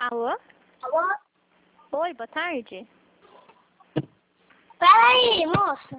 Alô? Alô? Oi, boa tarde. Peraí, moça.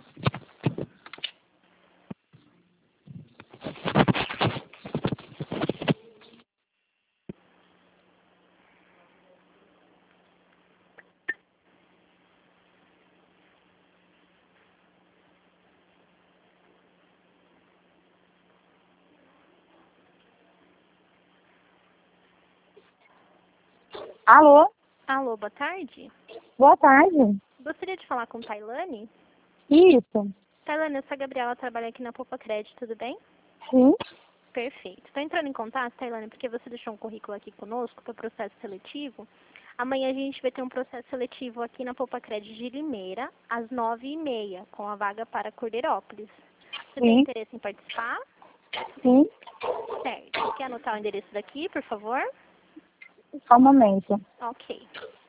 Alô? Alô, boa tarde. Boa tarde. Gostaria de falar com Tailane? Isso. Tailane, eu sou a Gabriela, trabalho aqui na Poupa Crédito, tudo bem? Sim. Perfeito. Estou entrando em contato, Tailane, porque você deixou um currículo aqui conosco para o processo seletivo. Amanhã a gente vai ter um processo seletivo aqui na Poupa Crédito de Limeira, às 9h30, com a vaga para Cordeirópolis. Você tem Sim. interesse em participar? Sim. Certo. Quer anotar o endereço daqui, por favor? Só um momento. Ok.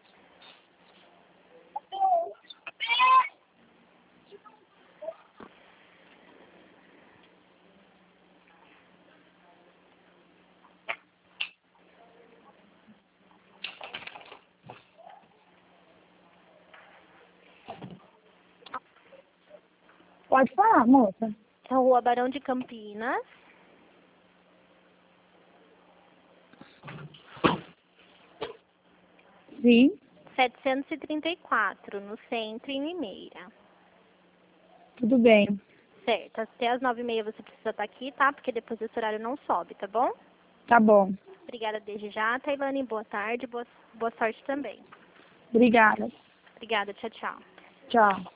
Pode falar, moça. É a Rua Barão de Campinas, Sim. 734, no centro, em Limeira. Tudo bem. Certo. Até às 9h30 você precisa estar aqui, tá? Porque depois desse horário não sobe, tá bom? Tá bom. Obrigada desde já, Tailane. Boa tarde, boa sorte também. Obrigada. Obrigada, tchau, tchau. Tchau.